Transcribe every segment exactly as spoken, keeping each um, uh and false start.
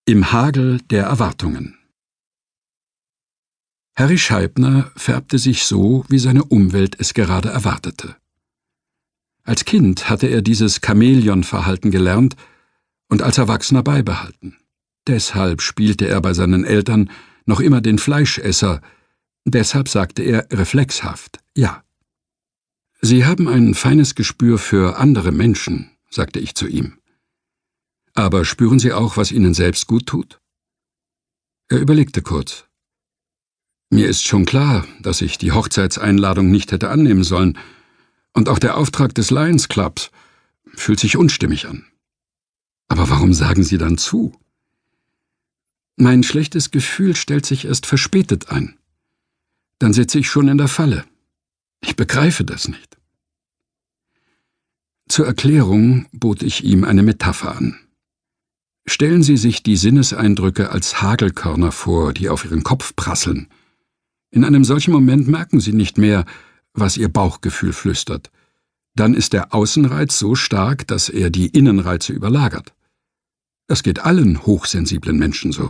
Im Hagel der Erwartungen. Harry Scheibner färbte sich so, wie seine Umwelt es gerade erwartete. Als Kind hatte er dieses Chamäleonverhalten gelernt und als Erwachsener beibehalten. Deshalb spielte er bei seinen Eltern noch immer den Fleischesser, deshalb sagte er reflexhaft Ja. »Sie haben ein feines Gespür für andere Menschen«, sagte ich zu ihm. »Aber spüren Sie auch, was Ihnen selbst gut tut?« Er überlegte kurz. »Mir ist schon klar, dass ich die Hochzeitseinladung nicht hätte annehmen sollen, und auch der Auftrag des Lions Clubs fühlt sich unstimmig an. Aber warum sagen Sie dann zu?« »Mein schlechtes Gefühl stellt sich erst verspätet ein. Dann sitze ich schon in der Falle. Ich begreife das nicht.« Zur Erklärung bot ich ihm eine Metapher an. Stellen Sie sich die Sinneseindrücke als Hagelkörner vor, die auf Ihren Kopf prasseln. In einem solchen Moment merken Sie nicht mehr, was Ihr Bauchgefühl flüstert. Dann ist der Außenreiz so stark, dass er die Innenreize überlagert. Das geht allen hochsensiblen Menschen so.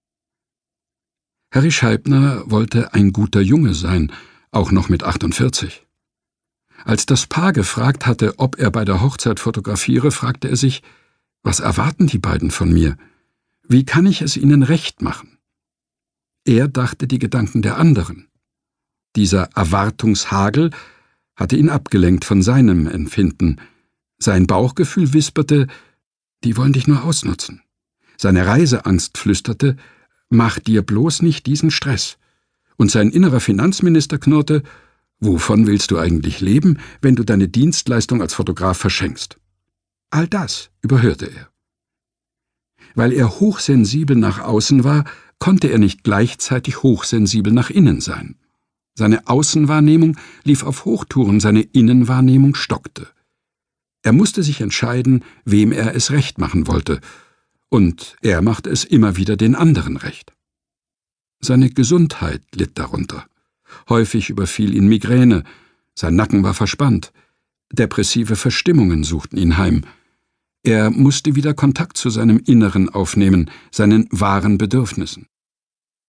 Harry Scheibner wollte ein guter Junge sein, auch noch mit achtundvierzig. Als das Paar gefragt hatte, ob er bei der Hochzeit fotografiere, fragte er sich, was erwarten die beiden von mir? Wie kann ich es ihnen recht machen? Er dachte die Gedanken der anderen. Dieser Erwartungshagel hatte ihn abgelenkt von seinem Empfinden. Sein Bauchgefühl wisperte, die wollen dich nur ausnutzen. Seine Reiseangst flüsterte, mach dir bloß nicht diesen Stress. Und sein innerer Finanzminister knurrte, wovon willst du eigentlich leben, wenn du deine Dienstleistung als Fotograf verschenkst? All das überhörte er. Weil er hochsensibel nach außen war, konnte er nicht gleichzeitig hochsensibel nach innen sein. Seine Außenwahrnehmung lief auf Hochtouren, seine Innenwahrnehmung stockte. Er musste sich entscheiden, wem er es recht machen wollte, und er machte es immer wieder den anderen recht. Seine Gesundheit litt darunter. Häufig überfiel ihn Migräne, sein Nacken war verspannt. Depressive Verstimmungen suchten ihn heim. Er musste wieder Kontakt zu seinem Inneren aufnehmen, seinen wahren Bedürfnissen.